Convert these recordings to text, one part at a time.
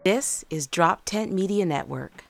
This is Drop Tent Media Network.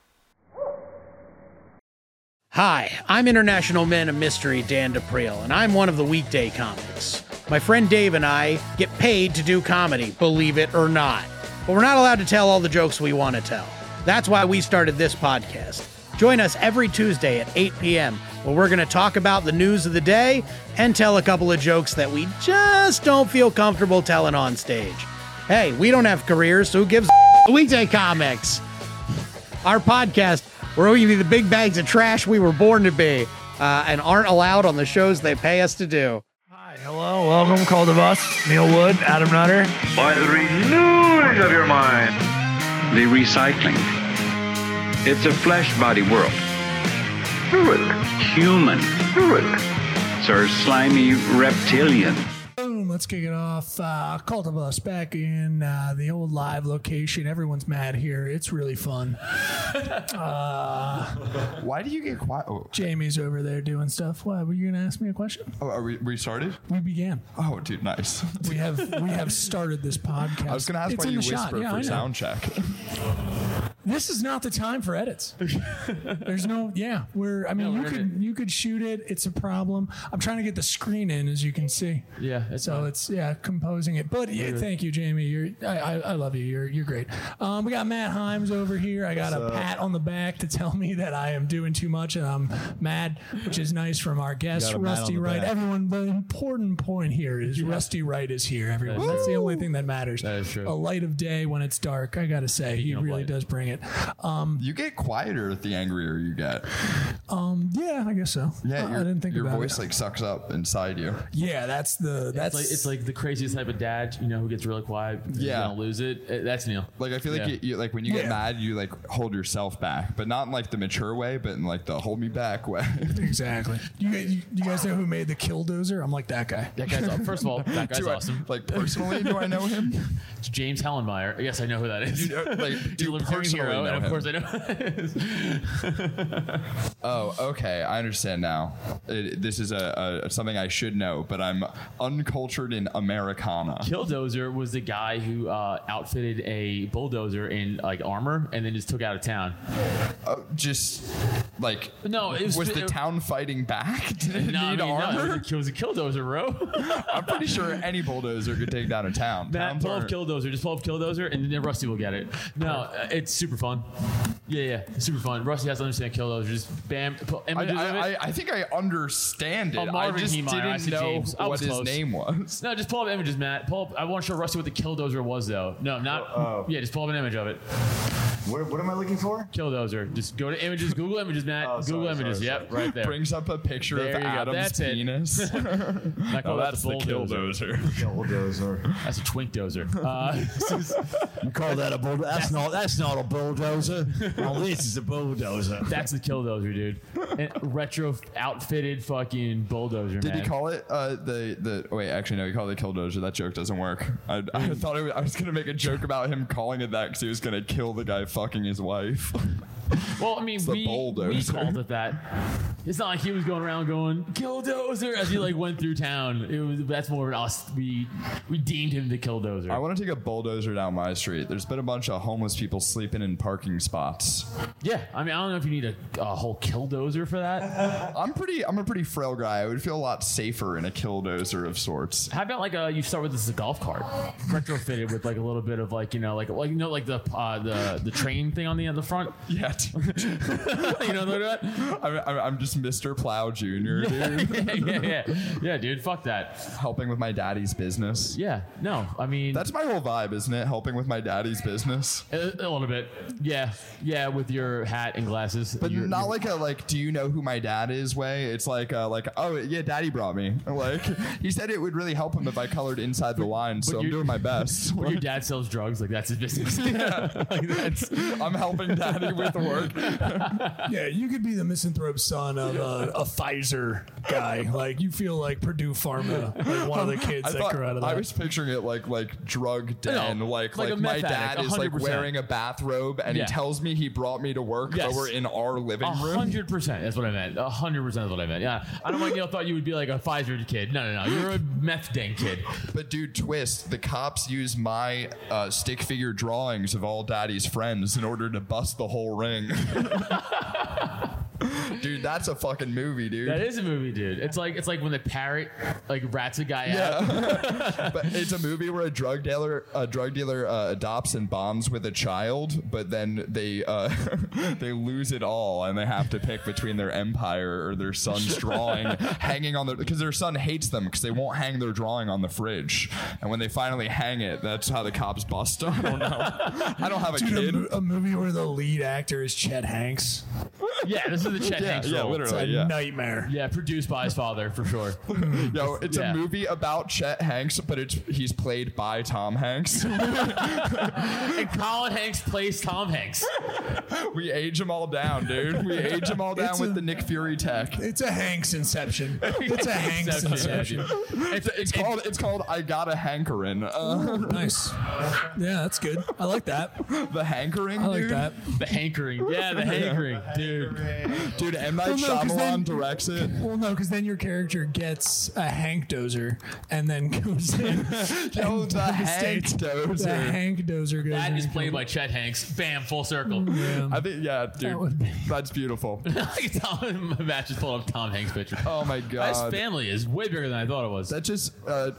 Hi, I'm International Man of Mystery Dan DePriel, and I'm one of the weekday comics. My friend Dave and I get paid to do comedy, believe it or not. But we're not allowed to tell all the jokes we want to tell. That's why we started this podcast. Join us every Tuesday at 8 p.m. where we're going to talk about the news of the day and tell a couple of jokes that we just don't feel comfortable telling on stage. Hey, we don't have careers, so who gives a weekday comics? Our podcast, where we give you the big bags of trash we were born to be and aren't allowed on the shows they pay us to do. Hi, hello, welcome, Cult of Us, Neil Wood, Adam Nutter. By the renewing of your mind. The recycling. It's a flesh body world. Do it. Human. Do it. It's our slimy reptilian. Boom, let's kick it off. Cult of Us back in the old live location. Everyone's mad here. It's really fun. Why do you get quiet? Oh, Jamie's over there doing stuff. What, were you going to ask me a question? are we started? We began. Oh, dude, nice. We have started this podcast. I was going to ask It's why in you the shot. whisper Yeah, I for know. sound check. This is not the time for edits. There's no, you could shoot it. It's a problem. I'm trying to get the screen in, as you can see. Yeah, It's composing it. But yeah, thank you, Jamie. I love you. You're great. We got Matt Himes over here. I got a pat on the back to tell me that I am doing too much and I'm mad, which is nice from our guest, Rusty Wright. Everyone, the important point here is Rusty Wright is here, everyone. That's the only thing that matters. That is true. A light of day when it's dark, I gotta say. He really does bring it. You get quieter the angrier you get. Yeah, I guess so. Yeah, I didn't think your about voice it. like sucks up inside you. Yeah, that's It's like the craziest type of dad, who gets really quiet. Yeah. You're gonna lose it. That's Neil. Like I feel like you like when you get mad, you like hold yourself back, but not in like the mature way, but in like the hold me back way. Exactly. You guys know who made the Killdozer? I'm like that guy. That guy's first of all, that guy's awesome. Like personally, do I know him? It's James Hellenmeyer. Yes, I know who that is. You know, like, He's a do you libertarian personally hero, know and of him? course I know who that is. Oh, okay. I understand now. This is something I should know, but I'm uncultured in Americana. Killdozer was the guy who outfitted a bulldozer in like armor and then just took out of town. Just like No, it was the town fighting back? Did it No, need armor? it was a Killdozer, bro. I'm pretty sure any bulldozer could take down a town. Matt, Towns pull up aren't- Killdozer. Just pull up Killdozer, and then Rusty will get it. No, it's super fun. Yeah, it's super fun. Rusty has to understand Killdozer. Just bam, put images of it. I think I understand it. Oh, I Marvin just Heemeyer. I didn't said know James. I what was his close. name was. No, just pull up images, Matt. Pull up. I want to show Rusty what the Killdozer was, though. No, not. Yeah, just pull up an image of it. What am I looking for? Killdozer. Just go to images. Google images, Matt. Google images. Yep, right there. Brings up a picture There of you go. Adam's That's it. penis. Not call that That's the bulldozer. Killdozer. That's a Twinkdozer. You call that a bulldozer? That's not a bulldozer. Well, this is a bulldozer. That's the Killdozer, dude. And retro outfitted fucking bulldozer, Did man. he call it the? Wait, actually no. He called it Killdozer. That joke doesn't work. I thought I was gonna make a joke about him calling it that because he was gonna kill the guy fucking his wife. Well, I mean, the we bulldozer. called it that. It's not like he was going around going Killdozer as he like went through town. That's more us. We deemed him the Killdozer. I want to take a bulldozer down my street. There's been a bunch of homeless people sleeping in parking spots. Yeah, I mean, I don't know if you need a whole Killdozer for that. I'm a pretty frail guy. I would feel a lot safer in a Killdozer of sorts. How about like you start with this as a golf cart, retrofitted with like a little bit of like the train thing on the front. Yeah, dude. You know what I'm talking I'm just Mr. Plow Jr., dude. about? Yeah, dude. Fuck that. Helping with my daddy's business. Yeah, no, I mean That's my whole vibe, isn't it? Helping with my daddy's business. a little bit. Yeah, with your hat and glasses. But not like a do you know who my dad is way. It's like oh yeah, daddy brought me. Like he said it would really help him if I colored inside the line, so I'm doing my best. When your dad sells drugs, like that's his business. I'm helping daddy with work. Yeah, you could be the misanthrope son of a Pfizer guy. Like you feel like Purdue Pharma, like one of the kids that grew out of that. I was picturing it like drug den, like a my meth dad addict, is like 100%. wearing a bathrobe and Yeah. he tells me he brought me to work, but we're in our living room. 100%. That's what I meant. 100% is what I meant. Yeah. I don't know. Thought you would be like a Pfizer kid. No. You're a meth den kid. But dude, twist, the cops use my stick figure drawings of all Daddy's friends in order to bust the whole ring. Dude, that's a fucking movie, dude. That is a movie, dude. It's like when the parrot like rats a guy out. Yeah. But it's a movie where a drug dealer adopts and bonds with a child, but then they they lose it all and they have to pick between their empire or their son's drawing hanging on because their son hates them because they won't hang their drawing on the fridge. And when they finally hang it, that's how the cops bust them. I don't know. I don't have a kid. A movie where the lead actor is Chet Hanks. Yeah, this is the Chet Hanks role. It's a nightmare. Yeah, produced by his father for sure. Yo, it's a movie about Chet Hanks, but he's played by Tom Hanks. And Colin Hanks plays Tom Hanks. We age them all down, dude. We age them all down with the Nick Fury tech. It's a Hanks inception. It's a Hanks inception. It's called I Got a Hankering. Nice. Yeah, that's good. I like that. The hankering, I like dude. that. The hankering. Yeah, the hankering. Dude, M. Night Shyamalan directs it. Well, no, because then your character gets a Hank dozer and then goes in. Yo, and the Hank devastates. dozer. The Hank dozer goes That in. is played by Chet Hanks. Bam, full circle. Yeah. I think, yeah, dude, that's beautiful. My match just pulled up Tom Hanks' picture. Oh my His god. family is way bigger than I thought it was. That just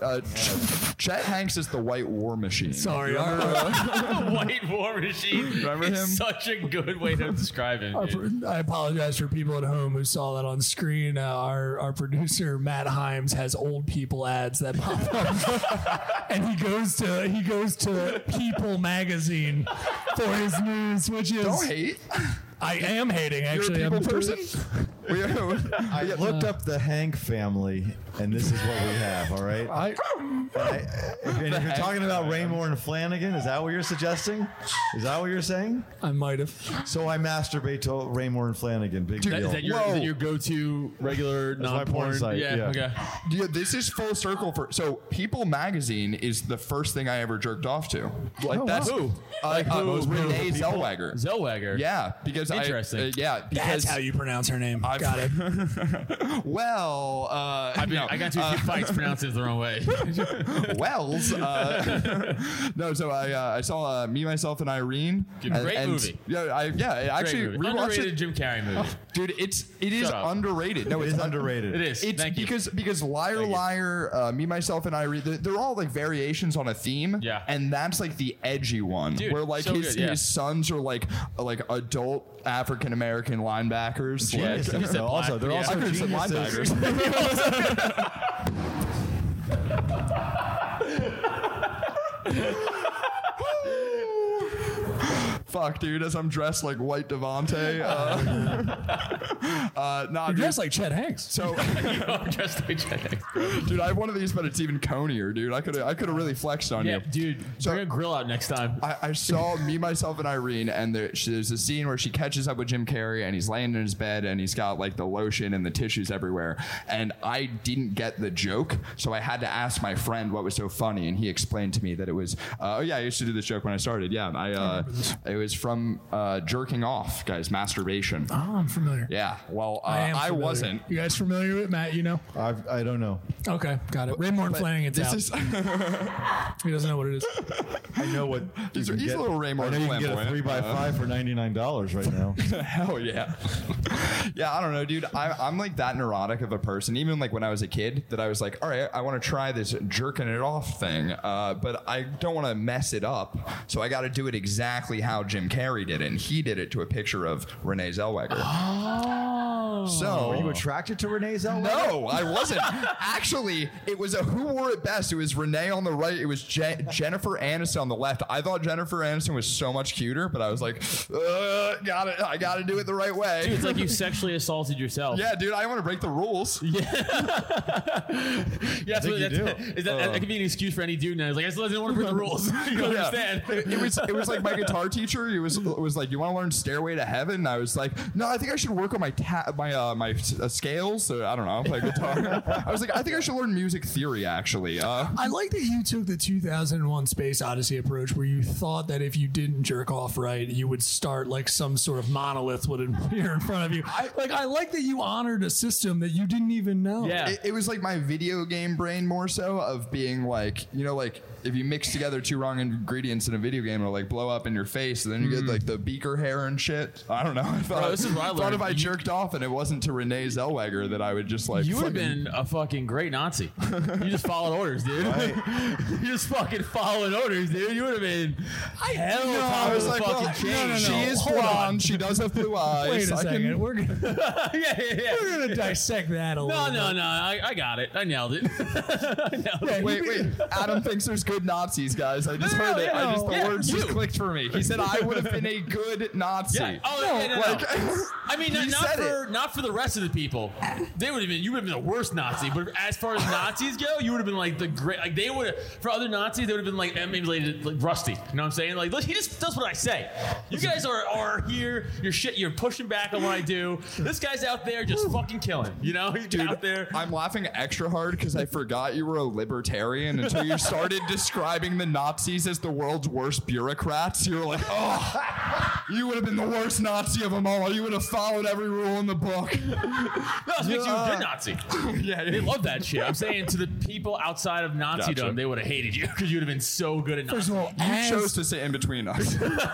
Chet Hanks is the white war machine. Sorry, White War Machine. Remember It's him? Such a good way to describe him. dude. I apologize for people at home who saw that on screen. Our producer Matt Himes has old people ads that pop up, and he goes to People magazine for his news, which is Don't hate. I am hating You're actually. a people I'm- person. I looked up the Hank family, and this is what we have. All right. And if you're talking about Raymore and Flanagan, is that what you're suggesting? Is that what you're saying? I might have. So I masturbate to Raymore and Flanagan. Big deal. Is that your go-to regular That's my non-porn porn site, yeah. Okay. Yeah, this is full circle for. So, People Magazine is the first thing I ever jerked off to. Like that's Who? Renee Zellweger. Zellweger. Yeah, because Interesting. That's how you pronounce her name. Got it. Well, I got into a few fights pronouncing it the wrong way. Wells. No, so I saw Me, Myself, and Irene. Great movie. Yeah, I actually Great movie. rewatched Underrated it. Jim Carrey movie. Dude, it is Shut up. underrated. No, It it's is underrated. It is. It's Thank you. because Liar Liar, Me, Myself, and Irene, they're all like variations on a theme. Yeah. And that's like the edgy one. Dude, where like so his good, yeah. his sons are like adult African American linebackers. Yeah, Like, you said Also, black, they're yeah. also I could've said geniuses. Fuck, dude, as I'm dressed like White Devontae. Nah, You're dude. dressed like Chet Hanks. So, Dressed like Chet Hanks. dude, I have one of these, but it's even conier, dude. I could have really flexed on Yeah, you. dude. So- Bring a grill out next time. I saw Me, Myself, and Irene, and there's a scene where she catches up with Jim Carrey, and he's laying in his bed, and he's got like the lotion and the tissues everywhere. And I didn't get the joke, so I had to ask my friend what was so funny, and he explained to me that it was, oh yeah, I used to do this joke when I started. Yeah, it was from jerking off, guys, masturbation. Oh, I'm familiar. Yeah, well, am I familiar. wasn't. You guys familiar with it, Matt? You know? I don't know. Okay, got it. Raymore and Flanagan's This out. is He doesn't know what it is. I know what. He's you can a get. little Raymore I know you can get a flamboyant. 3x5 for $99 right now. Hell yeah. Yeah, I don't know, dude. I'm like that neurotic of a person. Even like when I was a kid, that I was like, all right, I want to try this jerking it off thing, but I don't want to mess it up. So I got to do it exactly how Jim Carrey did it. And he did it to a picture of Renee Zellweger. So Were you attracted to Renee Zellweger? no, I wasn't. Actually, it was a who wore it best. It was Renee on the right. It was Jennifer Aniston on the left. I thought Jennifer Aniston was so much cuter, but I was like, I gotta do it the right way. Dude, it's like you sexually assaulted yourself. Yeah, dude, I want to break the rules. Yeah, that's think you do. That could be an excuse for any dude now. He's like, I still didn't want to break the rules. You don't Yeah. understand. It was like my guitar teacher. It was like, you want to learn Stairway to Heaven? And I was like, no, I think I should work on my my scales. So I don't know. Play guitar. I was like, I think I should learn music theory. Actually, I like that you took the 2001 Space Odyssey approach, where you thought that if you didn't jerk off right, you would start like some sort of monolith would appear in front of you. I like that you honored a system that you didn't even know. Yeah. it was like my video game brain more so of being like, like if you mix together two wrong ingredients in a video game, it'll like blow up in your face, and then you get like the beaker hair and shit. I don't know. I thought, this is what I thought learned. if I jerked off and it wasn't to Renee Zellweger that I would just like. You would have fucking- been a fucking great Nazi. You just followed orders, dude. You just fucking following orders, dude. You would have been hell I was like, well, she is blonde. She does have blue eyes. Wait a I second. can- We're gonna, yeah. we're gonna dissect that a little. No. I got it. I nailed it. Wait. Adam thinks there's good Nazis, guys. I just heard it. The words just clicked for me. He said I would have been a good Nazi. Yeah. Oh, no. I mean, He said not for the rest of the people. They would have been. You would have been the worst Nazi. But as far as Nazis go, you would have been like the great. Like they would have. For other Nazis, they would have been like maybe like Rusty. You know what I'm saying? Like, look, he just does what I say. You guys are here. You're pushing back on what I do. This guy's out there just fucking killing. You know, he's out there. I'm laughing extra hard because I forgot you were a libertarian until you started describing the Nazis as the world's worst bureaucrats. You were like, oh, you would have been the worst Nazi of them all. You would have followed every rule in the book. No, it makes you a good Nazi. They love that shit. I'm saying to the people outside of Nazism, Gotcha. they would have hated you because you'd have been so good at Nazi. First of all, You chose to sit in between us.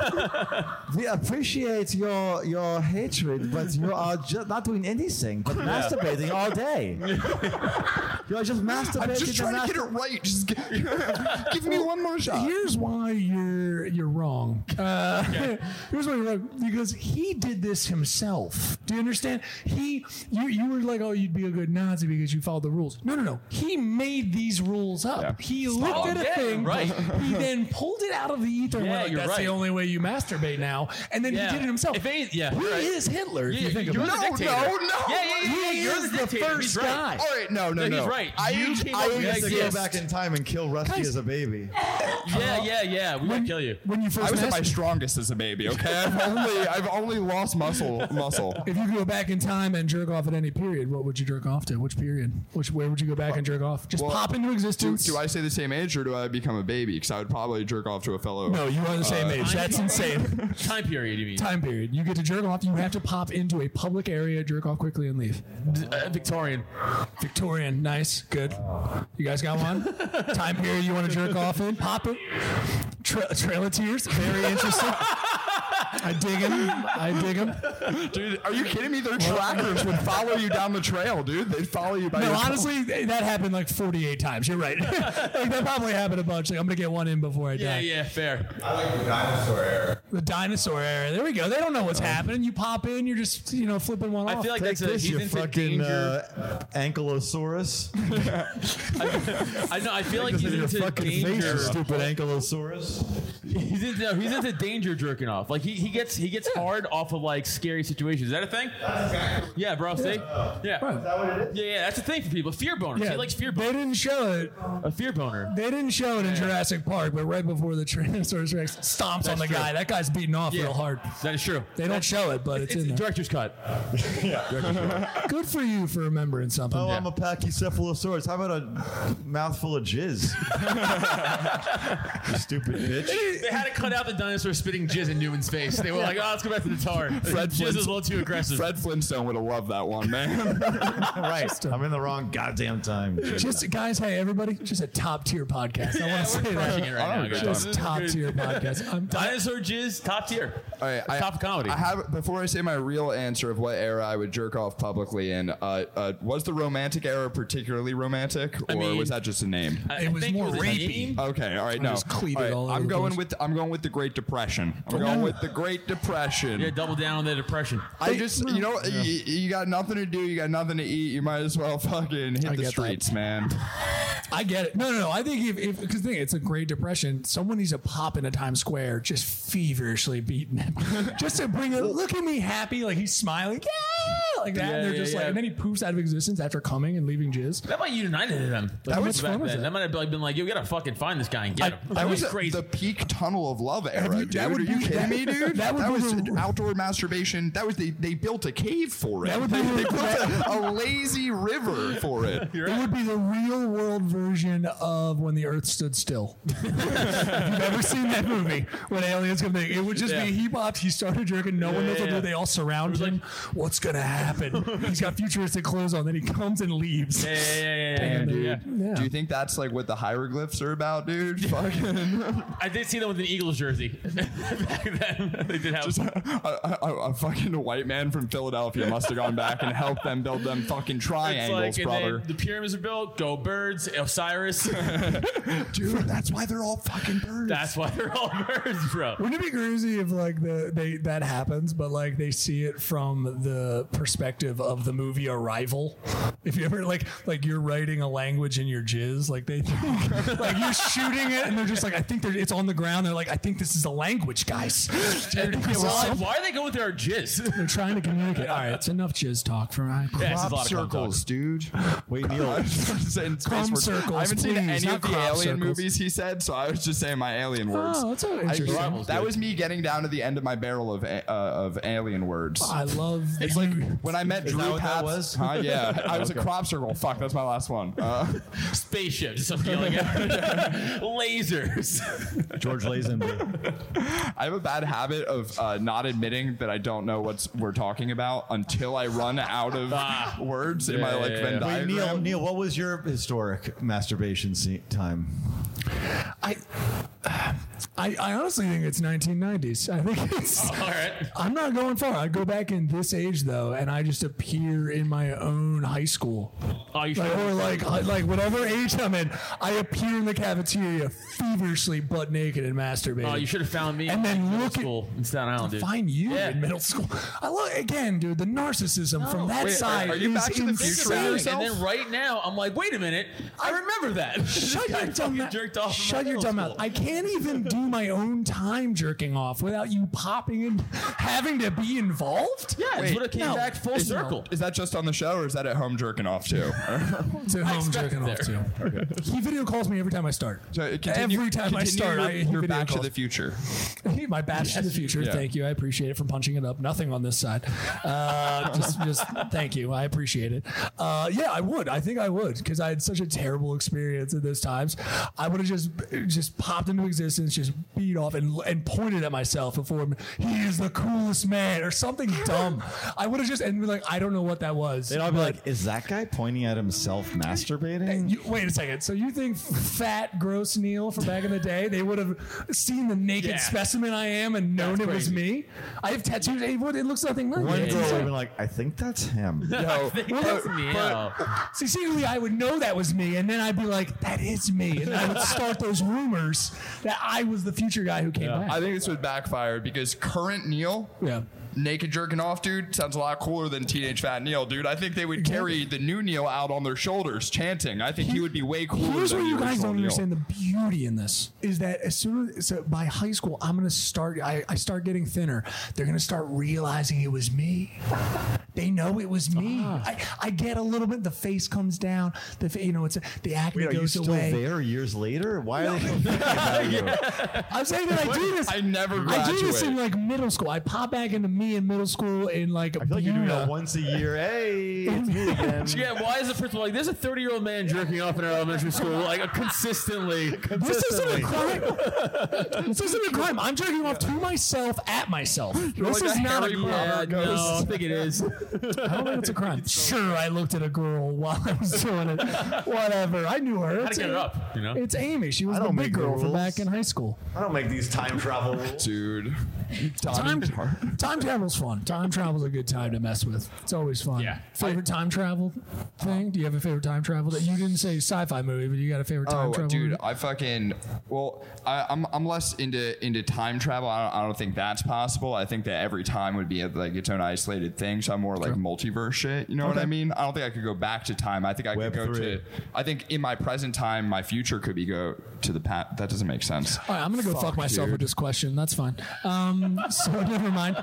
We appreciate your hatred, but you are just not doing anything but masturbating all day. You're just masturbating. I'm just trying to get it right. Just give me one more shot. Here's why you're wrong. Here's why you're wrong, because he did this himself. Do you understand? You were like, oh, you'd be a good Nazi because you followed the rules. No. He made these rules up. Yeah. He looked at a thing. right. He then pulled it out of the ether and Yeah, went like, you're that's right. the only way you masturbate now. And then Yeah. he did it himself. If any- yeah, he you're right. is Hitler. If Yeah, you think you're about the it. dictator. No. He You're is the the dictator. first He's right. guy. All right, no. He's right. You came up We with have to go exist. back in time and kill Rusty Guys- as a baby. Yeah. We might kill you. When you first I was at my masturbate- strongest as a baby. Okay, I've only lost muscle. If you could go back in time and jerk off at any period, what would you jerk off to? Which period? Where would you go back and jerk off? Just Well, pop into existence. Do I say the same age or do I become a baby? Because I would probably jerk off to a fellow. No, you are the same age. That's insane. Time period, you mean? Time period. You get to jerk off. You have to pop into a public area, jerk off quickly, and leave. Victorian. Victorian, nice, good. You guys got one? Time period you want to jerk off in? Pop it. Trail of Tears, very interesting. I dig him. Dude, are you kidding me? Their trackers would follow you down the trail, dude. They'd follow you by No, your honestly, that happened like 48 times. You're right. Like, that probably happened a bunch. Like, I'm gonna get one in before I die. Yeah, fair. I like the dinosaur era. The dinosaur era. There we go. They don't know what's happening. You pop in, you're just flipping one off. I feel like Take that's this, he's you into fucking danger. ankylosaurus. I know. I feel like Look he's at your into fucking face, you danger. stupid ankylosaurus. He's into danger jerking off. Like he gets hard off of like scary situations. Is that a thing? Yeah, bro. See? Yeah. Right. Is that what it is? Yeah, that's a thing for people. Fear boner. He likes fear They boner. didn't show it. A fear boner. They didn't show it in Jurassic Park, but right before the Tyrannosaurus Rex stomps on the true. guy, that guy's beating off real hard. That is true. They don't show it, but it's in there. Director's cut. Good for you for remembering something. Oh, I'm a Pachycephalosaurus. How about a mouthful of jizz? You stupid bitch. They had to cut out the dinosaur spitting jizz in Newman's face. They were like, "Oh, let's go back to the tar." Jizz is a little too aggressive. Fred Flintstone would have loved that one, man. Right. I'm in the wrong goddamn time. Just guys, hey everybody, just a top tier podcast. I want to say crushing that. it right now, guys. Just This is top good. tier podcast. Dinosaur jizz, top tier. All right, Top of comedy. I have before I say my real answer of what era I would jerk off publicly in. Was the romantic era particularly romantic, or mean, was that just a name? It was think more a rapey. name. Okay, all right, no. just cleated All right, all over I'm the going place. with the Great Depression. I'm going with the Great Depression. Yeah, double down on the depression. I just, you got nothing to do, you got nothing to eat, you might as well fucking hit I the get that. streets, man. I get it. No. I think if because the thing, it's a Great Depression. Someone needs to pop into Times Square, just feverishly beating him, just to bring it. Look at me happy, like he's smiling. like that. And they're just like, and then he poofs out of existence after coming and leaving jizz. That might have united them. That was fun. That might have been like, you gotta fucking find this guy and get him. That was crazy. the peak tunnel of love era, dude. that would Are you be- kidding me, dude? that would That be was the- outdoor masturbation. That was they built a cave for it. That would be They the- built a lazy river for it. It would be the real world version of When the Earth Stood Still. If you've ever seen that movie, when aliens come in, it would just be he popped, he started jerking, no one knows what to do, they all surround him. What's gonna happen? He's got futuristic clothes on, then he comes and leaves. Yeah. Do you think that's like what the hieroglyphs are about, dude? Fucking. I did see them with an Eagles jersey. Back then, they did have. Just a fucking white man from Philadelphia must have gone back and helped them build them fucking triangles, and brother. then the pyramids are built. Go birds, Osiris. Dude, that's why they're all fucking birds. That's why they're all birds, bro. Wouldn't it be crazy if like that happens, but like they see it from the perspective of the movie Arrival? If you ever like you're writing a language in your jizz, like they think, like you're shooting it and they're just like, I think it's on the ground. They're like, I think this is a language, guys. Why are they going with their jizz? They're trying to communicate. All right, it's enough jizz talk for me. Crop circles, dude. Wait, Neil. I was just saying space Crumb words. circles, I haven't seen please, any not of the crop alien circles. movies he said, so I was just saying my alien words. Oh, that's interesting. That was me getting down to the end of my barrel of alien words. I love. It's like when I met Drew that what that Paps. was? Huh? Yeah, I was a crop circle. Fuck, that's my last one. Spaceship, just something yelling out. Lasers. George Lazenby. I have a bad habit of not admitting that I don't know what we're talking about until I run out of words in my like Venn Wait, diagram. Neil, what was your historic masturbation time? I honestly think it's 1990s. I think it's. All right. I'm not going far. I go back in this age though, and I just appear in my own high school. Oh, you Like, or like whatever age I'm in, I appear in the cafeteria feverishly butt naked and masturbating. Oh, you should have found me And then in middle look at- school in Staten Island, dude. Find you Yeah. in middle school. I love again, dude. The narcissism from that Wait, side are you is Back to the Future insane. yourself? And then right now, I'm like, wait a minute, I remember that. Shut your dumb mouth. Jerked off in Shut your middle dumb mouth. school. I can't even do my own time jerking off without you popping in, having to be involved. Yeah, it's what it came no. back full Is- circle. Is that just on the show, or is that at home jerking off too? To home expect jerking it off too. He video calls me every time I start. So continue- Every time I continue start, your, he your video Back to calls. the Future. My batch to the future. Yeah. Thank you. I appreciate it from punching it up. Nothing on this side. Just thank you. I appreciate it. Yeah, I would. I think I would because I had such a terrible experience at those times. I would have just popped into existence, just beat off and pointed at myself before him. He is the coolest man or something dumb. I would have just and be like, I don't know what that was. They'd all be but- like, is that guy pointing at himself masturbating? Wait a second. So you think fat, gross Neil from back in the day, they would have seen the naked Yeah. specimen I am and known it was me? I have tattoos. It looks nothing like One it. girl would have been like, I think that's him. Yo, That's me. See, secretly, I would know that was me, and then I'd be like, that is me. And I would start those rumors that I was the future guy who came back. I think this would backfire because current Neil, Yeah. naked jerking off, dude, sounds a lot cooler than teenage fat Neil, dude. I think they would carry the new Neil out on their shoulders, chanting. I think he would be way cooler Here's than what the you guys original don't Neil. understand the beauty in this is that as soon as by high school I'm gonna start I start getting thinner. They're gonna start realizing it was me. They know it was me. I get a little bit. The face comes down. It's the acne Wait, are you goes still away. there years later? Why are they thinking about you? I'm saying that I do this. I never I do this in graduate. like middle school. I pop back into me in middle school in like. I feel like you're doing that once a year. Hey, it's me again. Yeah, why is the principal like, there's a 30-year-old man jerking off in our elementary school, like consistently. This isn't a crime. This isn't a crime. I'm jerking off to myself at myself. This like is a not a Harry crime. Potter No, I ghost. think it is. I don't think it's a crime. Sure, I looked at a girl while I was doing it. Whatever. I knew her. How to get her up, you know? It's Amy. She was I the don't big make the girl from rules. back in high school. I don't make these time travel rules. Dude. Time travel's fun. Time travel's a good time to mess with. It's always fun. Yeah. Favorite time travel thing? Do you have a favorite time travel that you didn't say sci-fi movie, but you got a favorite time Oh, travel dude, movie? I fucking I'm less into time travel. I don't think that's possible. I think that every time would be like its own isolated thing. So I'm more like multiverse shit. You know what I mean? I don't think I could go back to time. I think I could go Web3. to. I think in my present time, my future could be go to the past. That doesn't make sense. All right, I'm gonna go fuck myself dude. with this question. That's fine. So never mind.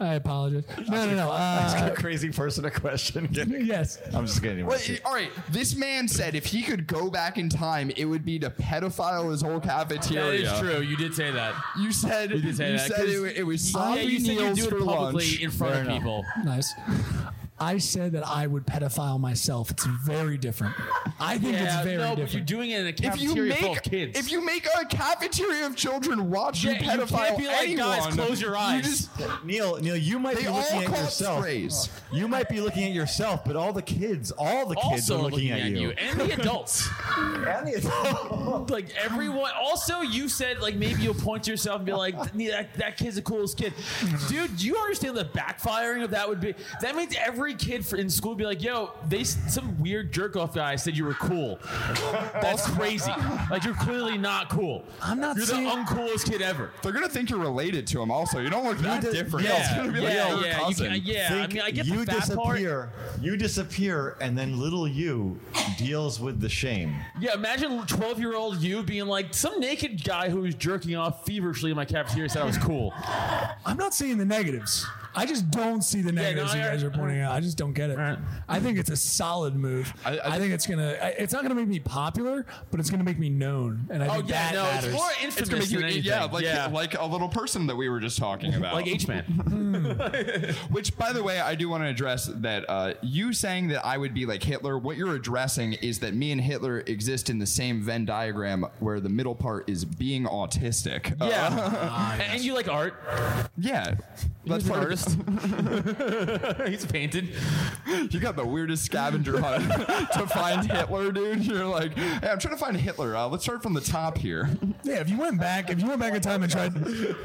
I apologize. No. Ask a crazy person a question. Yes. I'm just kidding. Wait, all right, this man said if he could go back in time, it would be to pedophile his whole cafeteria. That is true. You did say that. You said You did say that, said 'cause- it was Yeah, sloppy you said you meals do for it publicly lunch. in front of people. Nice. I said that I would pedophile myself. It's very different. I think it's very no, but different. you're doing it in a If you cafeteria full of make kids. if you make a cafeteria of children watch you Yeah, you pedophile can't be like, anyone, guys, close your you eyes. just- Neil, you might They be all looking at call it yourself. strays. You might be looking at yourself, but all the kids also are looking at you. and the adults. And the adults. Like everyone. Also, you said like maybe you'll point to yourself and be like, that kid's the coolest kid, dude. Do you understand the backfiring of that would be? That means every kid in school would be like, yo, some weird jerk off guy said you were cool. That's crazy. Like you're clearly not cool. I'm not You're saying- the uncoolest kid ever. They're gonna think you're related to him. Also, you don't look that different. Yeah, It's gonna be like your yeah. cousin. I mean, I get you the fat part. You disappear, and then little you deals with the shame. Yeah, imagine 12-year-old you being like, some naked guy who was jerking off feverishly in my cafeteria said I was cool. I'm not seeing the negatives. I just don't see the negatives no, you guys are pointing out. I just don't get it. Right. I think it's a solid move. I think it's not gonna make me popular, but it's gonna make me known. And I think that matters. it's more It's infamous gonna make you, than anything. like a little person that we were just talking about. Like H-Man. Which, by the way, I do want to address that you saying that I would be like Hitler, what you're addressing is that me and Hitler exist in the same Venn diagram where the middle part is being autistic. Yeah. And you like art. Yeah. That's He's an part artist. He's painted. You got the weirdest scavenger hunt to find Hitler, dude. You're like, hey, I'm trying to find Hitler. Let's start from the top here. Yeah, if you went back in time and tried,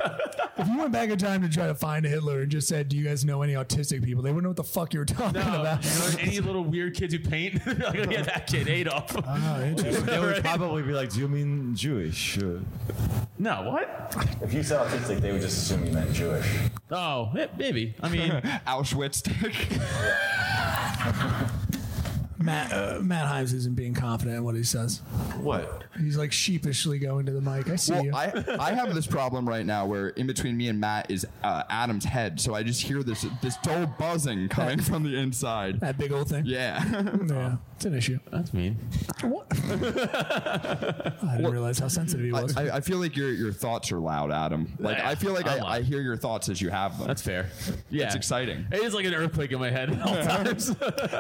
to try to find a Hitler and just said, "Do you guys know any autistic people?" They wouldn't know what the fuck you were talking about. You know, any little weird kids who paint? Like, oh, yeah, that kid, Adolf. Oh, interesting. They would Right. probably be like, "Do you mean Jewish?" No, what? If you said autistic, they would just assume you meant Jewish. Oh, maybe. I mean, Auschwitz stick. Matt Himes isn't being confident in what he says. What? He's like sheepishly going to the mic. I see you. I have this problem right now where in between me and Matt is Adam's head, so I just hear this dull buzzing coming from the inside. That big old thing. Yeah. Yeah, it's an issue. that's mean. What? I didn't realize how sensitive he was. I feel like your thoughts are loud, Adam. Like I feel like I'm I hear your thoughts as you have them. That's fair. Yeah. It's exciting. It is like an earthquake in my head at all times.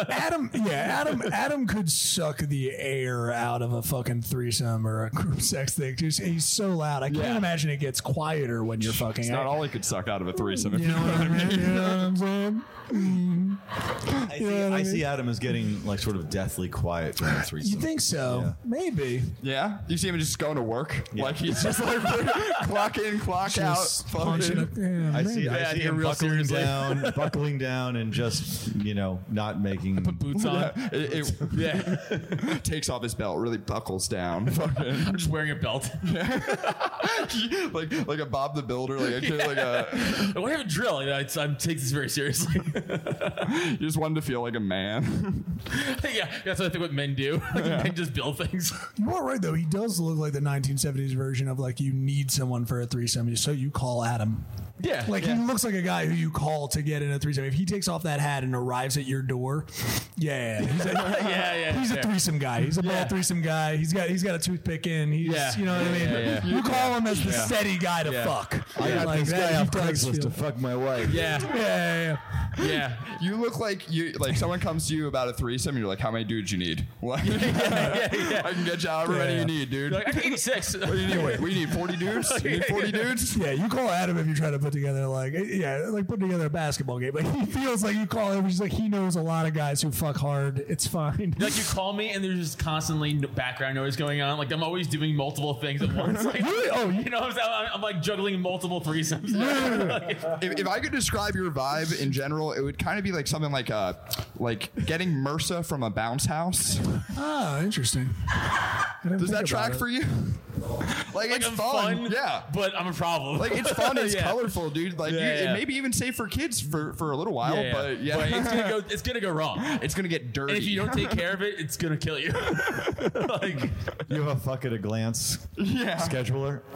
Adam could suck the air out of a fucking threesome or a group sex thing. Just, he's so loud. I can't imagine it gets quieter when you're fucking. It's not all he could suck out of a threesome. If You know what I mean? You know what I'm saying? I see Adam as getting like sort of deathly quiet during the threesome. You think so? Yeah. Maybe. Yeah, you see him just going to work, like he's just like clock in, clock Just out. punching fucking- it. Yeah, I maybe. see, I see him real buckling seriously. buckling down, and just not making. Boots on. Yeah, takes off his belt, really buckles down. Fucking I'm just wearing a belt. like a Bob the Builder, like a kid, like a. I want to have a drill. I take this very seriously. You just wanted to feel like a man. Yeah, that's what I think what men do. Like, men just build things. You are right though. He does look like the 1970s version of like you need someone for a threesome, so you call Adam. Yeah. Like he looks like a guy who you call to get in a threesome. If he takes off that hat and arrives at your door, he's a threesome guy. He's a bald threesome guy. He's got a toothpick in. He's you know what I mean. You call him as the steady guy to fuck. I got Like this that, guy he off does Craigslist feel- to fuck my wife. Yeah. You look like someone comes to you about a threesome, and you're like, how many dudes you need? Like, I can get you however many you need, dude. Like, I got 86. What do you need? Wait, we need 40 dudes. You need 40 dudes. Yeah, you call Adam if you try to put together like put together a basketball game. But he feels like you call him. He's like he knows a lot of guys who fuck hard. It's fine. Like you call me and there's just constantly background noise going on. Like I'm always doing multiple things at once. Like, Really? Oh, you know, I'm like juggling multiple threesomes. If I could describe your vibe in general, it would kind of be like something like getting MRSA from a bounce house. Oh, interesting. Does that track for you? Like it's I'm fun. Yeah. but I'm a problem. Like it's fun, it's Yeah. colorful, dude. Like it may be even safe for kids for a little while, but it's gonna go wrong. It's gonna get dirty. And if you don't take care of it, it's gonna kill you. Like, You have a fuck at a glance yeah. scheduler.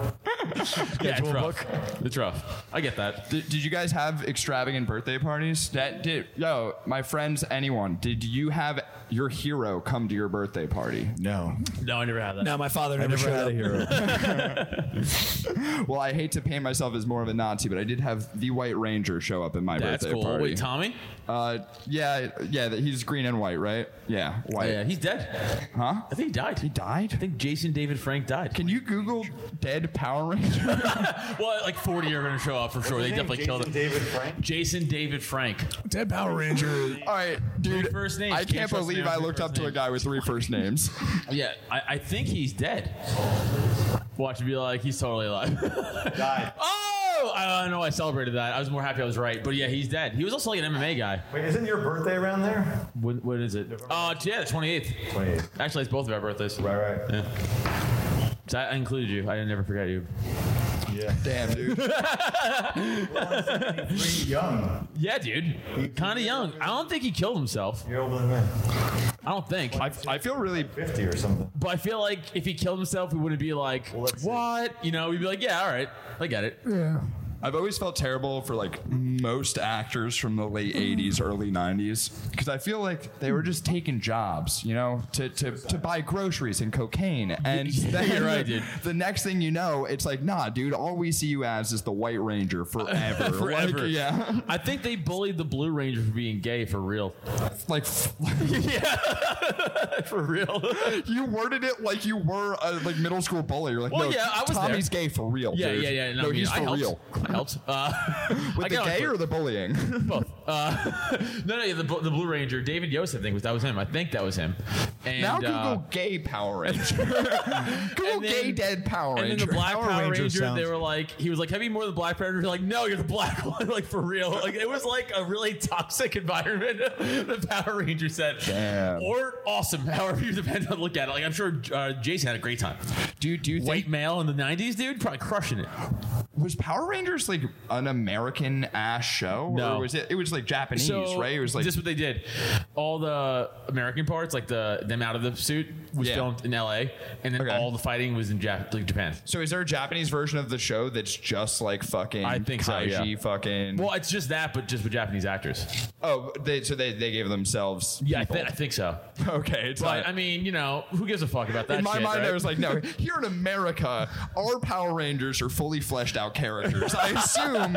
Yeah, it's rough. It's rough. I get that. Did you guys have extravagant birthday parties? My friends, anyone, did you have your hero come to your birthday party? No. No, I never had that. No, my father never showed had up. a hero. Well, I hate to paint myself as more of a Nazi, but I did have the White Ranger show up in my That's birthday cool. party. Wait, Tommy? Yeah, he's green and white, right? Yeah, white. Yeah, he's dead. Huh? I think he died. He died? I think Jason David Frank died. Can you Google dead Power Ranger? Well, like 40 are going to show up for sure. They definitely killed him. David Frank. Jason David Frank. Dead Power Ranger. All right, dude. Three first names. I Can't can't trust believe me on I three looked first up to a names. guy with 3 first names. Yeah, I think he's dead. Watch and be like, he's totally alive. Died. Oh! I don't know. I celebrated that. I was more happy I was right. But yeah, he's dead. He was also like an MMA guy. Wait, isn't your birthday around there? When is it? Yeah, the 28th. 28th. Actually, it's both of our birthdays. Right. Yeah. So I included you. I never forget you. Yeah. Damn, dude. Pretty young. Yeah, dude. Kind of young. I don't think he killed himself. You're older than me. I don't think. I feel really 50 or something. But I feel like if he killed himself, we wouldn't be like, let's see. what? You know, we'd be like, yeah, all right. I get it. Yeah. I've always felt terrible for like most actors from the late 80s, early 90s, because I feel like they were just taking jobs, you know, to buy groceries and cocaine. And then You're right, dude. The next thing you know, it's like, nah, dude, all we see you as is the White Ranger forever. Forever. Like, yeah. I think they bullied the Blue Ranger for being gay for real. Like, Yeah. For real. you worded it like you were a like middle school bully. You're like, Well, no, yeah, I was Tommy's there. gay for real. Yeah, dude. yeah. No, I mean, he's I for helped. real. I helped. With the gay or the bullying? Both. No, the Blue Ranger, David Yost, I think that was him. I think that was him. And, Now Google gay Power Ranger. Google And then- gay dead Power Ranger. And then the Black Power Ranger, sounds- they were like, he was like, have you more than Black Predator? Like, no, you're the black one, like for real. Like it was like a really toxic environment. The Power Ranger said, Damn. or awesome, however you depend on look at it. Like I'm sure Jason had a great time. Do you White think male in the '90s, dude, probably crushing it. was Power Rangers like an American ass show? No. Or was it? It was like Japanese, right? It was like this is what they did. All the American parts, like them out of the suit, was Yeah. filmed in L.A. and then Okay. all the fighting was in Japan. So is there a Japanese version of the show that's just like fucking I think so, kaiji yeah. fucking? Well, it's just that, but just with Japanese actors. Oh, they gave themselves. Yeah, people. I think so. Okay, it's But not. I mean, you know, who gives a fuck about that? in my shit, mind, right? I was like, no. Here in America, our Power Rangers are fully fleshed out characters. I assume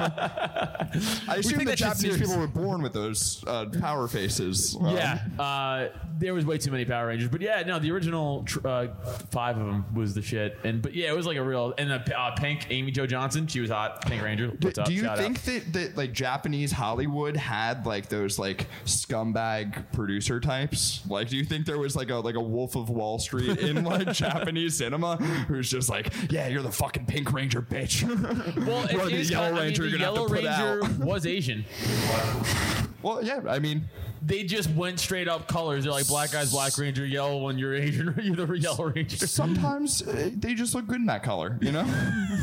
take the that shit Japanese serious. people were born with those power faces. Yeah, there was way too many Power Rangers, but yeah, no, the original 5 of them was the shit, but yeah, it was like a real and Pink Amy Jo Johnson, she was hot. Pink Ranger. What's up? Do you Shout think out. that like Japanese Hollywood had like those like scumbag producer types? Like, do you think there was like a Wolf of Wall Street in like Japanese cinema who's just like, yeah, you're the fucking Pink Ranger, bitch. Well, You're the Yellow Ranger. the You're gonna have Yellow to put Ranger out. was Asian. Well, yeah, I mean, They just went straight up colors. They're like black guys, Black Ranger, yellow one. You're Asian. You're the Yellow Ranger. sometimes they just look good in that color, you know?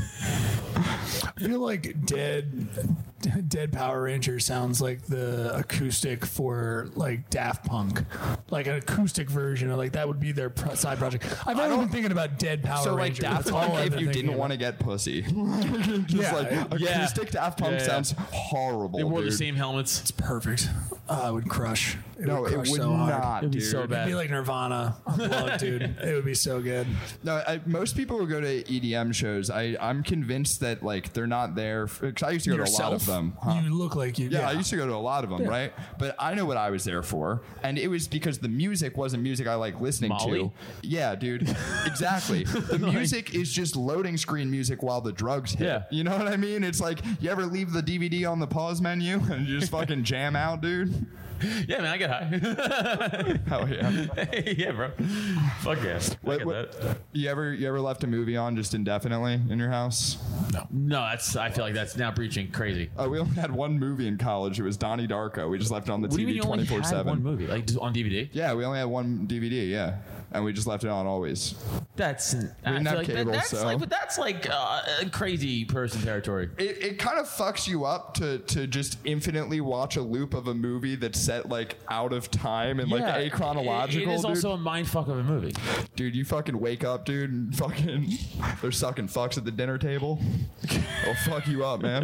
I feel like Dead Power Ranger sounds like the acoustic for like Daft Punk, like an acoustic version of like that would be their side project. I've only been thinking about Dead Power So like Ranger. Daft That's all Punk I've if been you thinking didn't about. want to get pussy. Just Yeah, like yeah. acoustic Daft Punk Yeah. sounds horrible. They wore the dude. same helmets. It's perfect. It would crush. No, it would so hard. not, It'd be dude. so It'd bad. be like Nirvana unplugged, dude. It would be so good. No, most people who go to EDM shows, I'm convinced that like they're not there because I used to go to a lot of them. Huh? You look like you. Yeah, I used to go to a lot of them, right? But I know what I was there for, and it was because the music wasn't music I like listening Molly? to. Yeah, dude, exactly. The music is just loading screen music while the drugs hit. Yeah. You know what I mean? It's like you ever leave the DVD on the pause menu and you just fucking jam out, dude. Yeah, man, I get high. Hell yeah. Yeah, bro. Fuck yeah. I get that. You ever left a movie on just indefinitely in your house? No, I feel like that's now preaching crazy. We only had one movie in college. It was Donnie Darko. We just left it on the What do you mean TV you only had 24/7. one movie? Like just on DVD? Yeah, we only had one DVD. Yeah. and we just left it on always. That's We didn't have cable, so that's like crazy person territory. it kind of fucks you up to just infinitely watch a loop of a movie that's set like out of time and like achronological. It is dude. also a mind fuck of a movie. Dude, you fucking wake up, dude, and fucking they're sucking fucks at the dinner table. They'll fuck you up, man.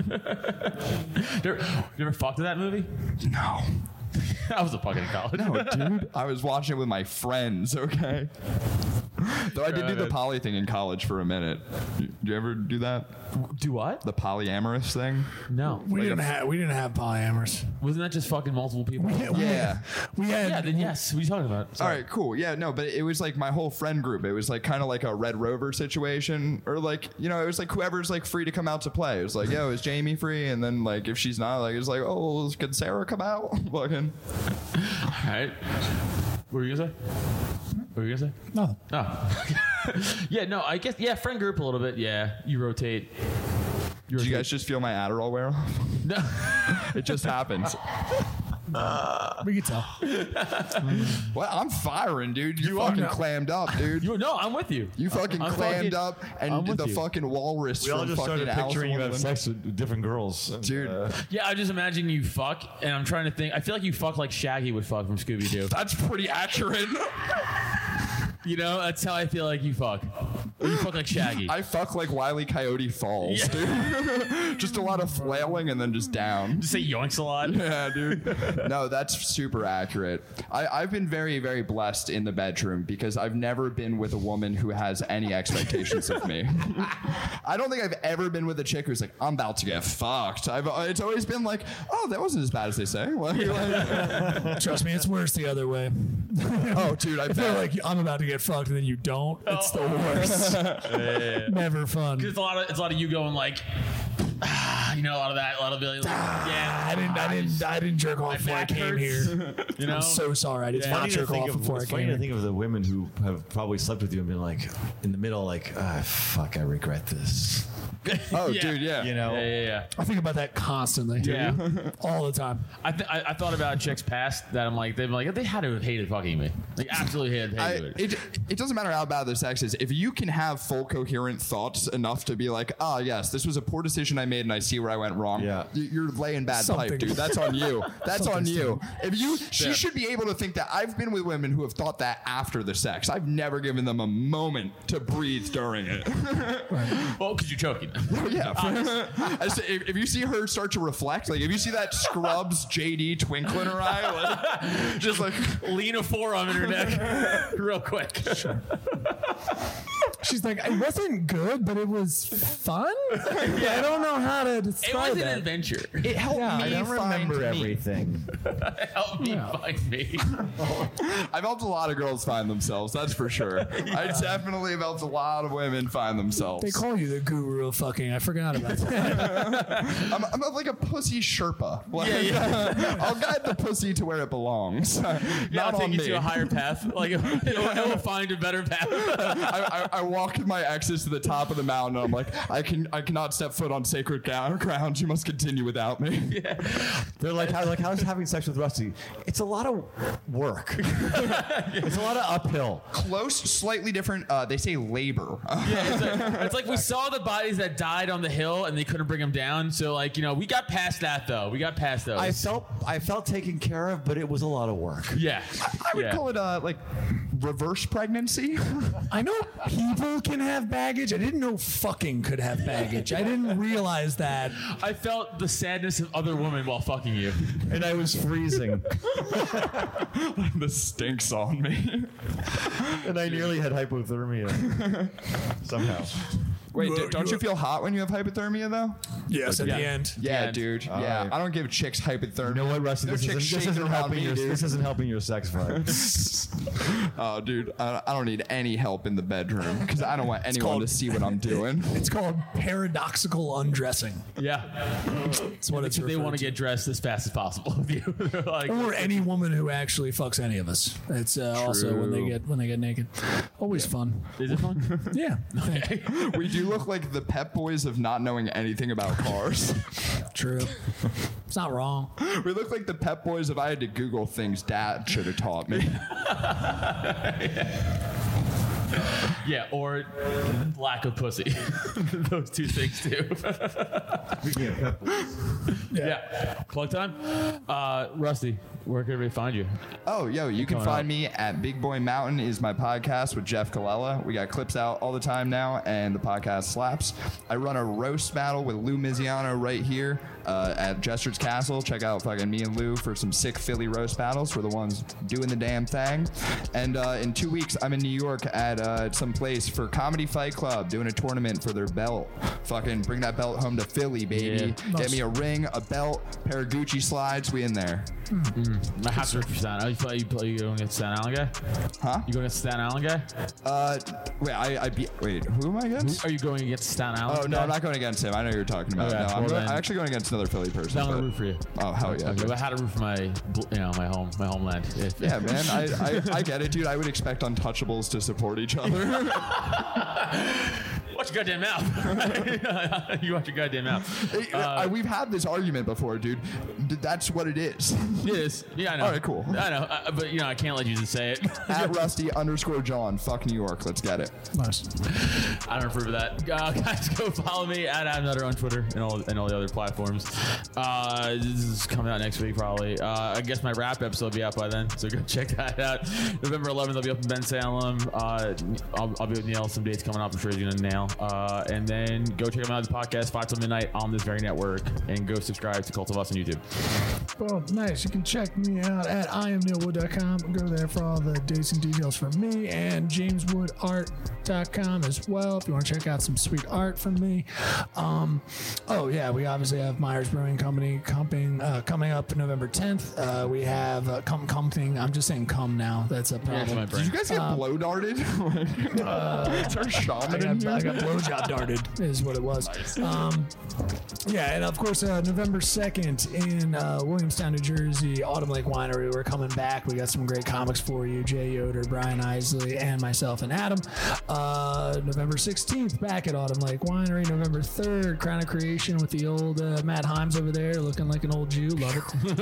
You ever fucked in that movie? No. I was a fucking in college. No, dude. I was watching it with my friends, okay? Though I did do the poly thing in college for a minute. Did you ever do that? Do what? The polyamorous thing? No. We didn't have polyamorous. Wasn't that just fucking multiple people? Yeah. We had. Yeah, then yes. What are you talking about? All Sorry. right, cool. Yeah, no, but it was like my whole friend group. It was like kind of like a Red Rover situation, or like, you know, it was like whoever's like free to come out to play. It was like, yo, is Jamie free? And then like if she's not, like it's like, oh, can Sarah come out? Fucking. All right. What were you gonna say? What were you gonna say? Nothing. Oh. Yeah, no, I guess, yeah, friend group a little bit. Yeah, you rotate. Did you guys just feel my Adderall wear off? No. It just happens. We can tell. Well, I'm firing, dude. You fucking clammed up, dude. No, I'm with you. You fucking I'm clammed fucking- up I'm and did with the you. fucking walrus We all from just fucking started Alice picturing in you have Wonderland. sex with different girls. And, Dude. Yeah, I just imagine you fuck, and I'm trying to think. I feel like you fuck like Shaggy would fuck from Scooby Doo. That's pretty accurate. You know, that's how I feel like you fuck. Or you fuck like Shaggy. I fuck like Wile E. Coyote Falls, dude. Just a lot of flailing and then just down. Just say yoinks a lot. Yeah, dude. No, that's super accurate. I've been very, very blessed in the bedroom because I've never been with a woman who has any expectations of me. I don't think I've ever been with a chick who's like, I'm about to get fucked. It's always been like, oh, that wasn't as bad as they say. Trust me, it's worse the other way. Oh, dude, I If they're bet. like, I'm about to get fucked, and then you don't. It's the worst. Never fun. It's a lot of you going like, you know, a lot of that, a lot of Billy. Like, yeah, I didn't jerk off before I back came hurts. here. You know, I'm so sorry. I did Yeah. not Funny to jerk think off of- before I it's came funny to here. think of the women who have probably slept with you and been like, in the middle, like, fuck, I regret this. Oh, Yeah. dude, yeah. You know? yeah. I think about that constantly. Yeah. All the time. I thought about chicks past that. I'm like, they've like, they had to have hated fucking me. Like, absolutely hated it. It doesn't matter how bad the sex is. If you can have full coherent thoughts enough to be like, ah, yes, this was a poor decision I made and I see where I went wrong. Yeah. You're laying bad Something. pipe, dude. That's on you. That's on Something's you. She Yeah. should be able to think that. I've been with women who have thought that after the sex. I've never given them a moment to breathe during it. Well, because you're choking. Yeah. If you see her start to reflect, like if you see that Scrubs JD twinkle in her eye, like, just like Lean a forearm in her neck real quick. She's like, it wasn't good, but it was fun. I don't know how to It describe was an that. adventure. it helped Yeah, me I don't find remember me. everything. Help me find me. I've helped a lot of girls find themselves, that's for sure. I definitely have helped a lot of women find themselves. They call you the guru of fucking. I forgot about that. I'm like a pussy Sherpa. Like, Yeah, I'll guide the pussy to where it belongs. Yeah, Not I'll on take you me. to a higher path. Like it'll find a better path. I walk my exes to the top of the mountain. And I'm like, I cannot step foot on sacred ground. You must continue without me. They're like, how's having sex with Rusty? It's a lot of work. It's a lot of uphill. Close, slightly different. They say labor. Yeah, it's like we saw the bodies that died on the hill and they couldn't bring them down. So like, you know, we got past that though. We got past those. I felt taken care of, but it was a lot of work. Yeah. I would call it like reverse pregnancy. I know people can have baggage. I didn't know fucking could have baggage. I didn't realize that. I felt the sadness of other women while fucking you. And I was freezing. The stinks on me. And I nearly had hypothermia. Somehow. Wait, don't you feel hot when you have hypothermia though? Yes, at the end. Yeah, Yeah. dude. Yeah, I don't give chicks hypothermia. You know what, Rusty? No This chicks isn't shaking around helping me, your. dude. This isn't helping your sex life. Oh, dude, I don't need any help in the bedroom because I don't want anyone called- to see what I'm doing. It's called paradoxical undressing. Yeah. That's what it's They want to referred get dressed as fast as possible with you. They're like, or any woman who actually fucks any of us. It's also when they get naked. Always fun. is it fun? Yeah. We do look like the Pep Boys of not knowing anything about cars. True. It's not wrong. We look like the Pep Boys if I had to Google things Dad should have taught me. Yeah, or lack of pussy. Those two things too. Speaking of peppers. Yeah. Plug time. Rusty, where can everybody find you? Oh, yo, you can Coming find up. me at Big Boy Mountain is my podcast with Jeff Colella. We got clips out all the time now, and the podcast slaps. I run a roast battle with Lou Miziano right here at Jester's Castle. Check out fucking me and Lou for some sick Philly roast battles for the ones doing the damn thing. And in 2 weeks, I'm in New York at some place for Comedy Fight Club doing a tournament for their belt. Fucking bring that belt home to Philly, baby. Yeah. Get me a ring, a belt, pair of Gucci slides. We in there. I have to root for Staten Island. You going against Staten Island guy? Huh? You going against Staten Island guy? Wait, who am I against? Are you going against Staten Island? Oh, no, guy? I'm not going against him. I know who you're talking about. Okay, No, well then- I'm actually going against another Philly person. I'm gonna but- root for you. Oh, hell yeah. Okay, dude. but I had to root for my homeland. Yeah, man. I get it, dude. I would expect untouchables to support each other. Watch your goddamn mouth. You watch your goddamn mouth. We've had this argument before, dude. That's what it is. It is. Yeah, I know. All right, cool. I know, but I can't let you just say it. At Rusty_John. Fuck New York. Let's get it. Nice. I don't approve of that. Guys, go follow me at Adam Nutter on Twitter and all the other platforms. This is coming out next week, probably. I guess my rap episode will be out by then, so go check that out. November 11th, I'll be up in Ben Salem. I'll be with Neil. Some dates coming up. I'm sure he's gonna nail. And then go check him out. The podcast 5 till midnight on this very network, and go subscribe to Cult of Us on YouTube. Well, nice. You can check me out at IamNeilWood.com. Go there for all the dates and details from me, and JamesWoodArt.com as well if you want to check out some sweet art from me. Oh yeah, we obviously have Myers Brewing Company coming up November 10th. We have come thing. I'm just saying come now. That's a problem. my Did you guys get blow darted? It's our shaman in here. I got blowjob darted is what it was. Yeah, and of course November 2nd in Williamstown, New Jersey, Autumn Lake Winery. We're coming back. We got some great comics for you. Jay Yoder, Brian Isley, and myself and Adam. November 16th back at Autumn Lake Winery. November 3rd, Crown of Creation with the old Matt Himes over there looking like an old Jew. Love it.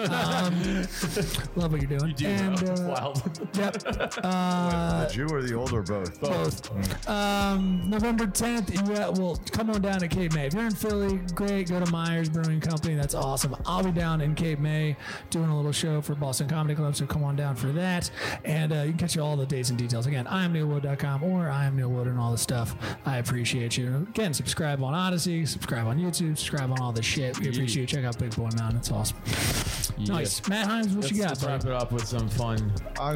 Love what you're doing. You do, and, bro. It's wild. Yep. The Jew or the old or both? Both. November 10th, well, come on down to Cape May. If you're in Philly, great. Go to Myers Brewing Company. That's awesome. I'll be down in Cape May doing a little show for Boston Comedy Club, so come on down for that. And you can catch all the dates and details. Again, IamNeilWood.com or IamNeilWood and all this stuff. I appreciate you. Again, subscribe on Odyssey, subscribe on YouTube, subscribe on all this shit. We appreciate you. Check out Big Boy Mountain. It's awesome. Yeah. Nice. Matt Himes, what you got? Let's wrap it up with some fun.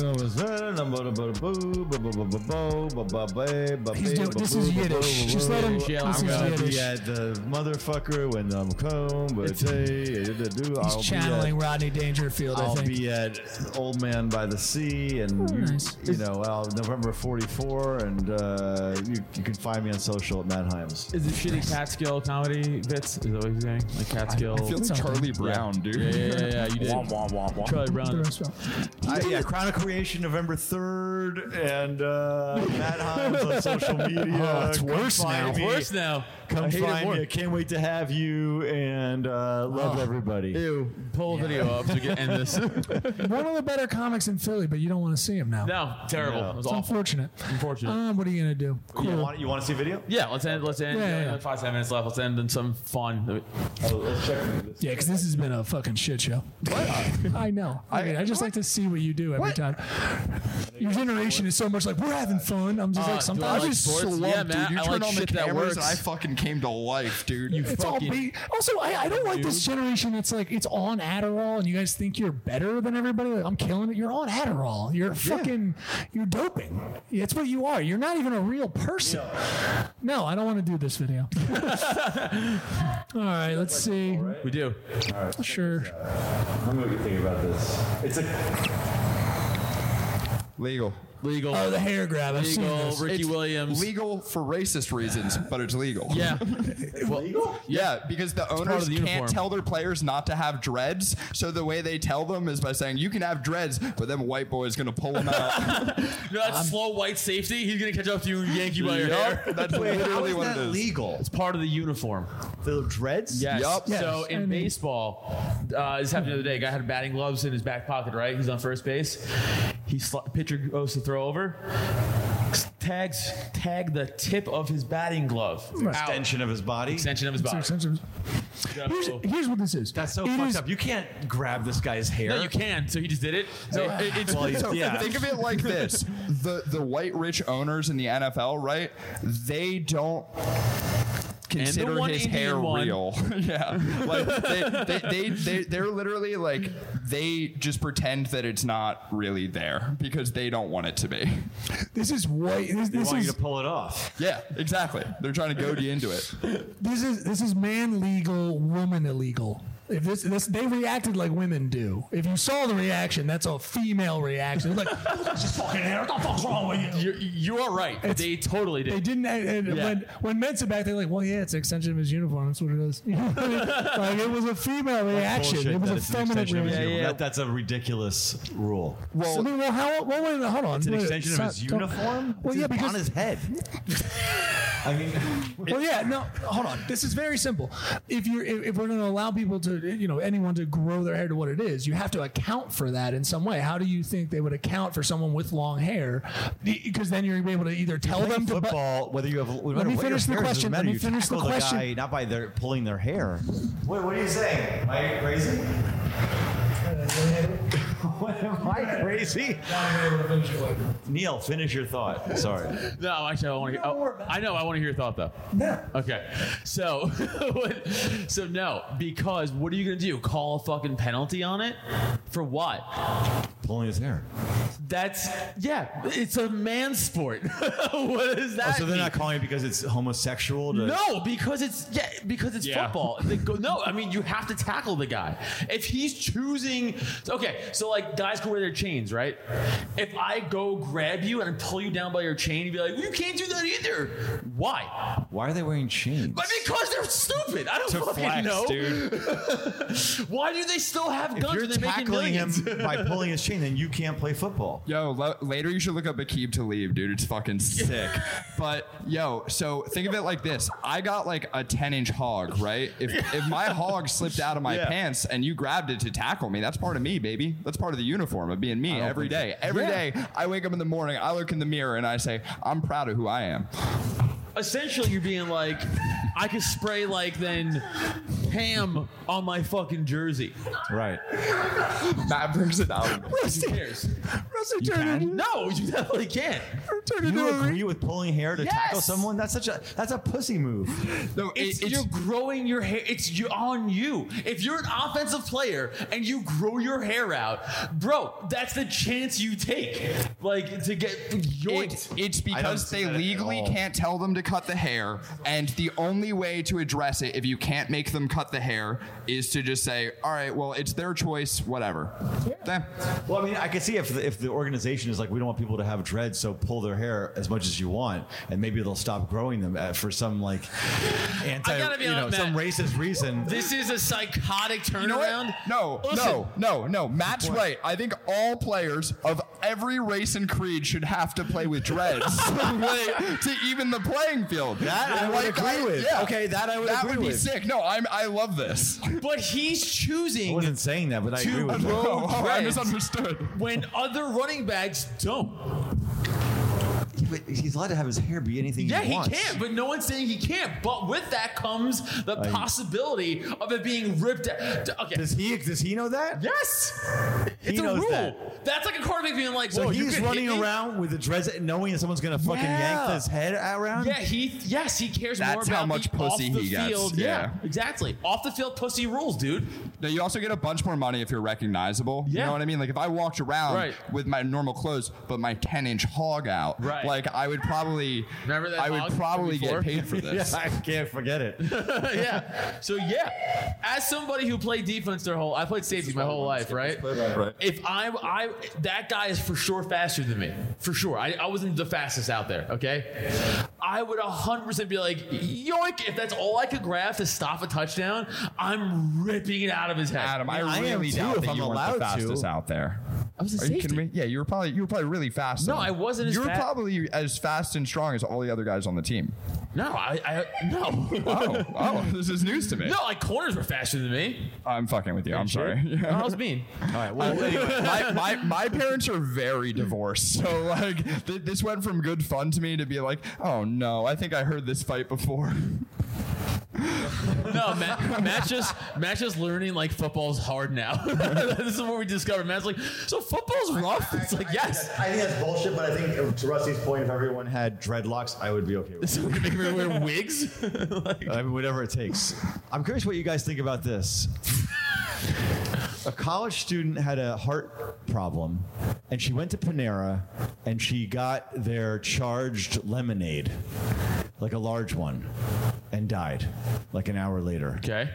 He's doing, this is Yiddish. Just let him. Yeah, This I'm is gonna Yiddish. Yeah, the motherfucker when I'm home, but He's channeling Rodney Dangerfield, I I'll think. be at Old Man by the Sea, and nice. November 44, and you can find me on social at Matt Himes. Is it shitty Catskill comedy bits? Is that what you're saying? Like Catskill? I feel like Charlie Brown, dude. Yeah, you did. Charlie Brown. Yeah, Crown of Creation, November 3rd, and Matt Himes on social media. it's worse now. It's worse now. Come I hate it find more. me. I can't wait to have you, and love everybody. Ew. Pull a video up so we can end this. One of the better comics in Philly, but you don't want to see him now. No, terrible. No. It was It's awful. unfortunate. Unfortunate. What are you gonna do? Cool. You want to see a video? Yeah, let's end. Yeah. 5 minutes left. Let's end in some fun. Let's check this. Yeah, because this has been a fucking shit show. I know. I just like to see what you do every time. Your generation is so much like we're having fun. I'm just like do I sometimes like it's sports? so Yeah, long, man. Dude, you I turn like on the shit that cameras works. and I fucking came to life, dude. It's all fucking- also, I don't like this generation. It's like it's on Adderall, and you guys think you're better than everybody. Like, I'm killing it. You're on Adderall. You're fucking. You're doping. It's what you are. You're not even a real person. No, I don't want to do this video. All right, let's see. We do. Sure. I'm going to think about this. It's Legal. Legal. Oh, the hair grab. I've seen Legal. this. Ricky It's Williams. Legal for racist reasons, but it's legal. Yeah. Well, Yeah, because the part owners of the can't uniform. tell their players not to have dreads. So the way they tell them is by saying, you can have dreads, but then white boy's going to pull them out. that slow white safety. He's gonna catch up to you and yank you by your hair. That's literally what it is. legal? It's part of the uniform. The dreads? Yes. Yup. Yes. So I in mean- baseball, this happened the other day. A guy had batting gloves in his back pocket. Right. He's on first base. Pitcher goes to throw over. tag the tip of his batting glove. Extension of his body. Extension of his body. Here's what this is. That's so It fucked is- up. You can't grab this guy's hair. No, you can. So he just did it. So yeah. think of it like this: the white rich owners in the NFL, right? They don't consider one his Indian hair one. real. Yeah, like they're literally like they just pretend that it's not really there because they don't want it to be. This is white. This They want is you to pull it off. Yeah, exactly. They're trying to goad you into it. this is man legal, woman illegal. If this they reacted like women do. If you saw the reaction, that's a female reaction. It's like, this is fucking hair. What the fuck's wrong with you? You are right. They totally did. They didn't. And Yeah. when men said back, they're like, "Well, yeah, it's an extension of his uniform. That's what it is." You know what I mean? Like it was a female reaction. Bullshit It was that a it's an feminine extension of his reaction. uniform. That's a ridiculous rule. Well, hold on. It's an Wait, extension of his don't- uniform. Well, yeah, because on his head. I mean, well, yeah, no, hold on. This is very simple. If we're going to allow people to, anyone to grow their hair to what it is, you have to account for that in some way. How do you think they would account for someone with long hair? Because then you're able to either tell them to. football, whether you have. Let me finish the question. Let me finish the question. Guy, not by their pulling their hair. What are you saying? Am I crazy? Am I crazy? Neil, finish your thought. Sorry. No, actually, I want to. I know. I want to hear your thought though. No. Okay. So, no, because what are you gonna do? Call a fucking penalty on it for what? Pulling his hair. It's a man sport. What does that? So they're mean? not calling it because it's homosexual. No, because it's football. No, I mean you have to tackle the guy. If he's choosing, okay, so like guys can wear their chains, right? If I go grab you and pull you down by your chain, you'd be like, well, you can't do that either. Why? Why are they wearing chains? But because they're stupid. I don't fucking flex, know. dude. Why do they still have If guns? you're when they're making tackling him millions? by pulling his chain, then you can't play football. Yo, later you should look up Aqib Talib, dude. It's fucking sick. But yo, so think of it like this: I got like a 10-inch hog, right? If my hog slipped out of my pants and you grabbed it to tackle me, that's part of me, baby. That's part of the uniform of being me every day. Every day, I wake up in the morning, I look in the mirror, and I say, I'm proud of who I am. Essentially, you're being like, I could spray like then ham on my fucking jersey. Right. Matt brings it out. Who cares? Rusty turned into- No, you definitely can't. turned into You a- agree with pulling hair to tackle Yes. someone? That's a pussy move. No, You're growing your hair. It's on you. If you're an offensive player and you grow your hair out, bro, that's the chance you take. Like to get yoinked. It's I don't because see they that at legally all. can't tell them to cut the hair, and the only way to address it, if you can't make them cut the hair, is to just say, all right, well, it's their choice, whatever. Then- Well, I mean, I could see if the organization is like, we don't want people to have dreads, so pull their hair as much as you want, and maybe they'll stop growing them for some like anti, I gotta be honest, some Matt. racist reason. This is a psychotic turnaround. You know what? No. Matt's right. I think all players of every race and creed should have to play with dreads to even the playing field. That I would agree with. Yeah. Okay, that I would That agree would be with. sick. No, I love this. But he's I choosing wasn't saying that, but I agree with grow you. I dreads misunderstood. when other running backs don't. But he's allowed to have his hair be anything Yeah, he he wants. can, but no one's saying he can't. But with that comes the possibility of it being ripped out. Okay. Does he know that? Yes. He It's a knows rule. that. That's like a quarterback being like, So whoa, you he's could hit running me? around with the dreads, knowing that someone's gonna fucking yank his head around. Yeah, he cares That's more how about much the pussy off the he gets, field. yeah. Exactly. Off the field pussy rules, dude. No, you also get a bunch more money if you're recognizable. You Yeah. know what I mean? Like if I walked around Right. with my normal clothes but my 10-inch hog out, Right. like I would probably Remember that I would hog probably from get before? paid for this. Yeah, I can't forget it. Yeah. So yeah, as somebody who played defense I played safety my whole life, right? If I that guy is for sure faster than me, for sure. I wasn't the fastest out there. Okay, I would 100% be like, yoink! If that's all I could grab to stop a touchdown, I'm ripping it out of his head. Adam, I I am really too, doubt if that I'm you weren't allowed the to. fastest out there. I was a Are you safety. kidding me? Yeah, you were probably really fast. No, then. I wasn't as You were fast. probably as fast and strong as all the other guys on the team. No, I no. Oh, this is news to me. No, like corners were faster than me. I'm fucking with you. I'm Sure. sorry. No, I was mean. All right. Well, anyway. my parents are very divorced, so like this went from good fun to me to be like, oh no, I think I heard this fight before. No, Matt's just learning like football's hard now. This is what we discovered. Matt's like, so football's rough? It's like, yes. I think that's bullshit, but I think to Rusty's point, if everyone had dreadlocks, I would be okay with it. So we're making everyone wear wigs? I mean, whatever it takes. I'm curious what you guys think about this. A college student had a heart problem, and she went to Panera, and she got their charged lemonade, like a large one, and died like an hour later. Okay.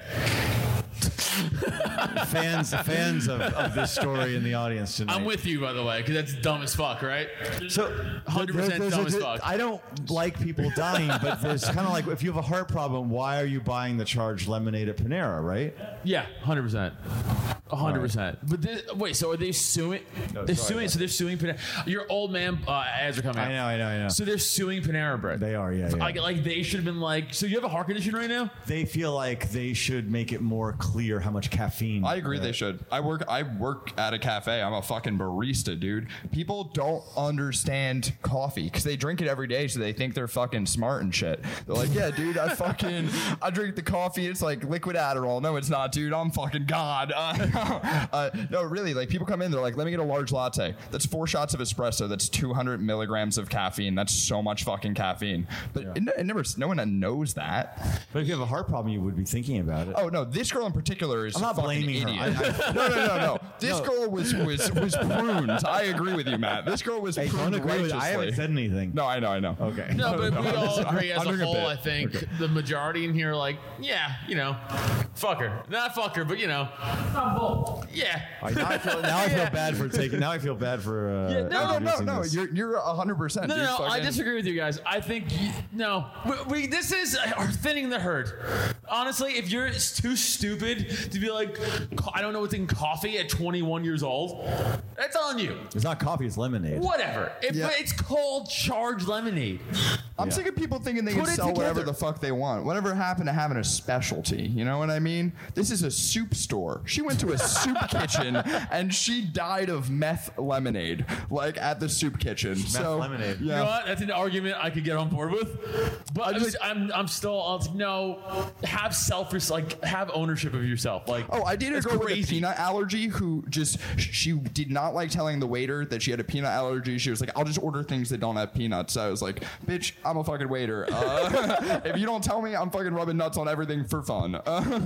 Fans of this story in the audience tonight. I'm with you, by the way, because that's dumb as fuck, right? So 100% dumb as fuck. I don't like people dying, but there's kind of like, if you have a heart problem, why are you buying the charged lemonade at Panera, right? Yeah, 100%. 100%. But wait, so are they suing? No, they're sorry, suing. So they're suing Panera. Your old man ads are coming out. I know. So they're suing Panera Bread. They are, yeah. Like they should have been like. So you have a heart condition right now? They feel like they should make it more clear how much caffeine. I agree they should. I work at a cafe. I'm a fucking barista, dude. People don't understand coffee because they drink it every day, so they think they're fucking smart and shit. They're like, yeah, dude, I drink the coffee. It's like liquid Adderall. No, it's not, dude. I'm fucking God. No, really, like people come in, they're like, let me get a large latte. That's 4 shots of espresso. That's 200 milligrams of caffeine. That's so much fucking caffeine. But no one knows that. But if you have a heart problem, you would be thinking about it. Oh no, this girl in particular is. I'm not blaming idiot. her. No. This girl was pruned. I agree with you, Matt. This girl was pruned righteously. I haven't said anything. No, I know. Okay. No, but we all agree as I'm a doing whole. bit. I think the majority in here are like, yeah, fuck her, not fuck her, but yeah. Now I feel bad for taking. Now I feel bad for. No. You're 100%. No. I disagree with you guys. I think this is thinning the herd. Honestly, if you're too stupid to be like, I don't know what's in coffee at 21 years old, that's on you. It's not coffee. It's lemonade. Whatever. It's called charged lemonade. I'm sick of people thinking they can sell whatever the fuck they want. Whatever happened to having a specialty? You know what I mean? This is a soup store. She went to a soup kitchen and she died of meth lemonade, like at the soup kitchen. Meth lemonade. You know what? That's an argument I could get on board with. But I'm still have have ownership of yourself. Like, I dated a girl with a peanut allergy who she did not like telling the waiter that she had a peanut allergy. She was like, I'll just order things that don't have peanuts. I was like, bitch, I'm a fucking waiter. If you don't tell me, I'm fucking rubbing nuts on everything for fun.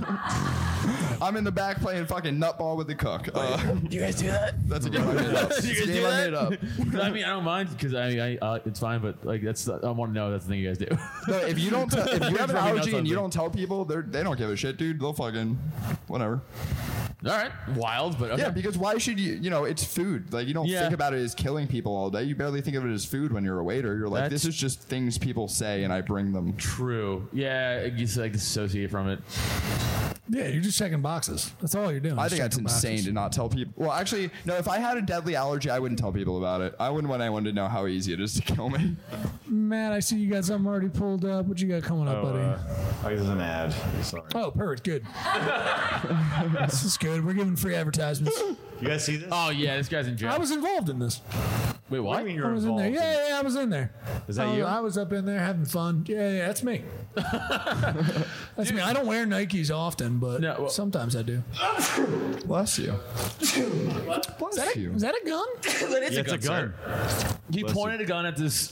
I'm in the back playing fucking nutball with the cook. Do you guys do that? That's a game I made up. Do you guys do that? I mean, I don't mind because it's fine, but like I want to know that's the thing you guys do. No, if you don't, if you have an allergy and you don't tell people, they don't give a shit, dude. They'll fucking whatever. All right, wild, but okay. Yeah, because why should you? It's food. Like you don't think about it as killing people all day. You barely think of it as food when you're a waiter. You're like, this is just things people say, and I bring them. True. Yeah, you like dissociate from it. Yeah, you're just checking boxes. That's all you're doing. I think that's insane to not tell people. Well, actually, no. If I had a deadly allergy, I wouldn't tell people about it. I wouldn't want anyone to know how easy it is to kill me. Matt, I see you got something already pulled up. What you got coming up, buddy? There's an ad. Sorry. Oh, perfect. Good. This is good. We're giving free advertisements. You guys see this? Oh yeah, this guy's in jail. I was involved in this. Wait, what? What do you mean you're I was in involved? there. Yeah, I was in there. Is that you? I was up in there having fun. Yeah, that's me. That's me. I don't wear Nikes often, but sometimes I do. Bless you. Bless you. Is that a gun? That is It's a gun. He pointed a gun at this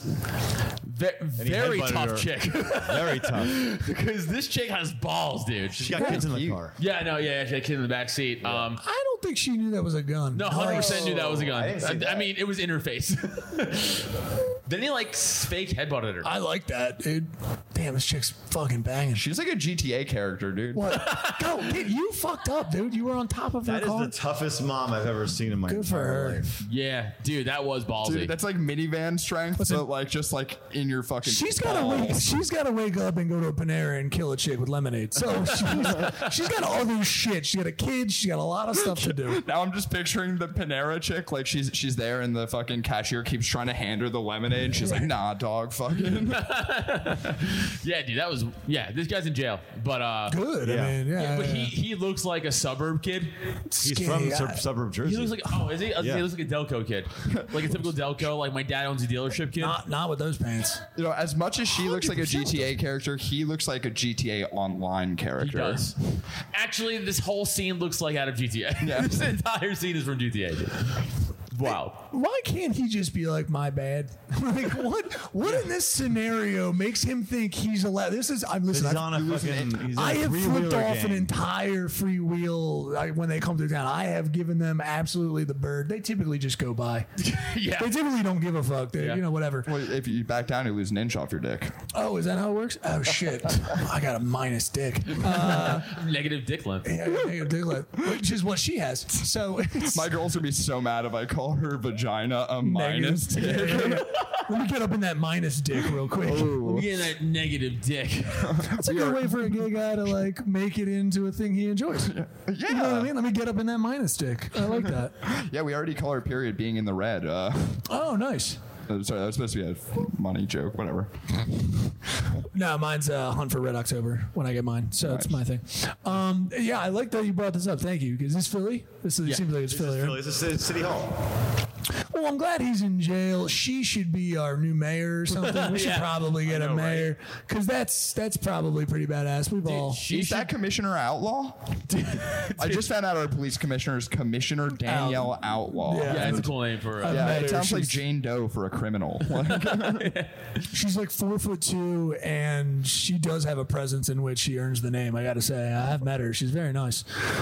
very tough chick. Very tough. Because this chick has balls, dude. She got kids in the car. Yeah, no, yeah, she had a kid in the back seat. I don't think she knew that was a gun. No, 100% knew that was a gun. I didn't see that. I mean, it was in her face. Then he fake headbutted her. I like that, dude. Damn, this chick's fucking banging. She's like a GTA character, dude. What? Go, kid, you fucked up, dude. You were on top of her That is car. the toughest mom I've ever seen in my Good for entire her. life. Yeah, dude, that was ballsy. Dude, that's like minivan strength, Listen, but just in your fucking. She's gotta wake up and go to a Panera and kill a chick with lemonade. So she's got other shit. She got a kid. She got a lot of stuff to do. Now I'm just picturing the Panera chick, like she's there and the fucking cashier keeps trying to hand her the lemonade. She's like, nah, dog, fucking. Yeah, dude, that was this guy's in jail, but Good. Yeah. I mean, yeah. but he looks like a suburb kid. He's from suburb Jersey. He looks like is he? He looks like a Delco kid, like a typical Delco. Like my dad owns a dealership kid. Not with those pants. You know, as much as she looks like a 100% GTA character, he looks like a GTA Online character. He does. Actually, this whole scene looks like out of GTA. Yeah. This entire scene is from GTA. Dude. Wow. Why can't he just be like, my bad? Like, what in this scenario makes him think he's allowed? This is, I'm listening. He's on a fucking. He's I in a have three-wheeler flipped off an gang. entire freewheel when they come through town. I have given them absolutely the bird. They typically just go by. Yeah. They typically don't give a fuck. They, Yeah. You know, whatever. Well, if you back down, you lose an inch off your dick. Oh, is that how it works? Oh, shit. I got a minus dick. Negative dick length. Yeah, negative dick length, which is what she has. So it's My girls would be so mad if I call her vagina a negative minus dick. dick. Let me get up in that minus dick real quick. Let me get that negative dick. That's a good way for a gay guy to like make it into a thing he enjoys. Yeah. You know what I mean? Let me get up in that minus dick. I like that. Yeah, we already call her period being in the red. Oh, nice. Sorry, that was supposed to be a money joke. Whatever. No, mine's Hunt for Red October when I get mine. So it's my thing. Yeah, I like that you brought this up. Thank you. Is this Philly? This seems like it's Philly, right? It's a City Hall. Well, I'm glad he's in jail. She should be our new mayor or something. We should probably get a mayor because that's probably pretty badass. We've all. Is that Commissioner Outlaw? I just found out our police commissioner is Commissioner Danielle Outlaw. Yeah. It's a cool name for. Yeah, met it her. sounds like She's- Jane Doe for a criminal. She's like 4'2", and she does have a presence in which she earns the name. I got to say, I have met her. She's very nice.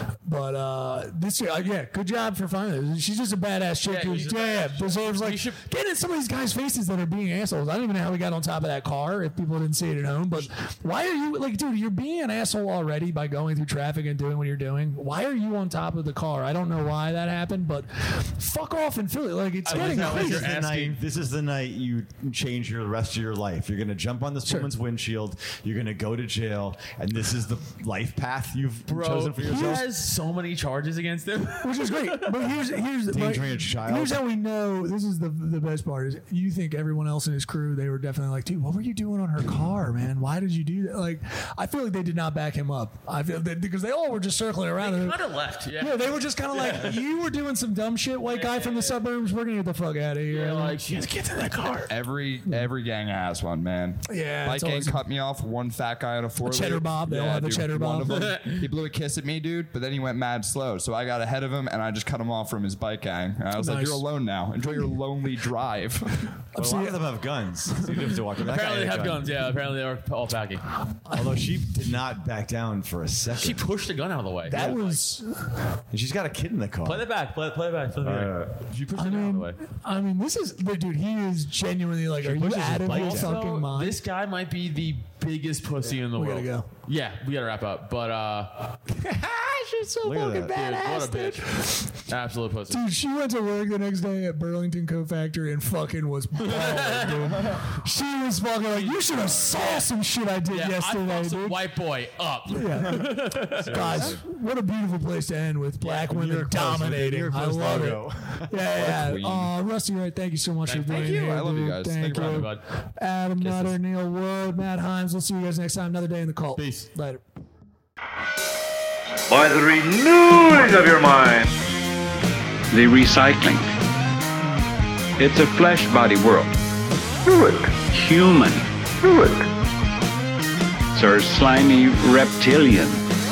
But this year, yeah, good job for finding her. She's just a badass chick. Yeah, who she's a badass deserves like get in some of these guys' faces that are being assholes. I don't even know how we got on top of that car. If people didn't see it at home, but why are you like, dude? You're being an asshole already by going through traffic and doing what you're doing. Why are you on top of the car? I don't know why that happened, but fuck off and Philly. Like it's getting crazy. This is the night you change the rest of your life. You're going to jump on this woman's windshield. You're going to go to jail, and this is the life path you've chosen for He yourself. has so many charges against him. Which is great. But here's Endangering a child. Here's how we know. This is the best part is you think everyone else in his crew, they were definitely like, dude, what were you doing on her car, man? Why did you do that? Like, I feel like they did not back him up. I feel that because they all were just circling around. They kind of left. Yeah, they were just kind of like, you were doing some dumb shit, white guy from the suburbs. We're gonna get the fuck out of here. Yeah, like she has kids in that car. Every gang has one, man. Yeah, Bike it's gang always- cut me off. One fat guy on a four. cheddar bob, they all have a cheddar bob. He blew a kiss at me, dude, but then he went mad slow. So I got ahead of him and I just cut him off from his bike gang. And I was like, Nice. "You're alone now. Enjoy your lonely drive." A lot of them have guns. So you have to walk. That guy Apparently they had a have gun. guns. Yeah, apparently they were all packing. Although she did not back down for a second. She pushed the gun out of the way. That was. And she's got a kid in the car. Play that back. Play it back. She pushed the gun out of the way. I mean, this is, but dude, he is genuinely like, are you pushes his out of bike your down. fucking Also, mind? this guy might be the biggest pussy in the We world. gotta go. Yeah, we gotta wrap up. But She's so Look at fucking that. what badass, a dude. bitch. Absolute pussy. Dude, she went to work the next day at Burlington Coat Factory and fucking was balling, dude. She was fucking like, you should have saw some shit I did Yeah, I yesterday, fucked some dude. white boy up. Yeah. Guys, what a beautiful place to end with black women dominating. I love logo. it. Yeah. queen. Rusty, right? Thank you so much for being Thank you. here. I love you dude. guys. Thank Thank you for you. having Bud. Adam Nutter, Neil Wood, Matt Himes. We'll see you guys next time. Another day in the cult. Peace. Later. By the renewing of your mind. The recycling. It's a flesh body world. Do it. Human. Do it. Sir slimy reptilian.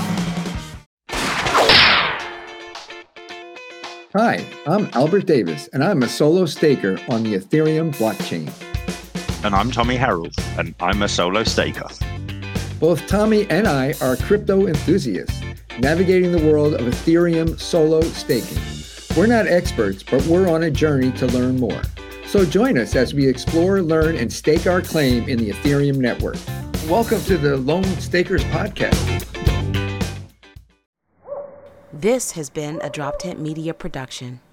Hi, I'm Albert Davis, and I'm a solo staker on the Ethereum blockchain. And I'm Tommy Harold, and I'm a solo staker. Both Tommy and I are crypto enthusiasts, navigating the world of Ethereum solo staking. We're not experts, but we're on a journey to learn more. So join us as we explore, learn, and stake our claim in the Ethereum network. Welcome to the Lone Stakers Podcast. This has been a Drop Tent Media production.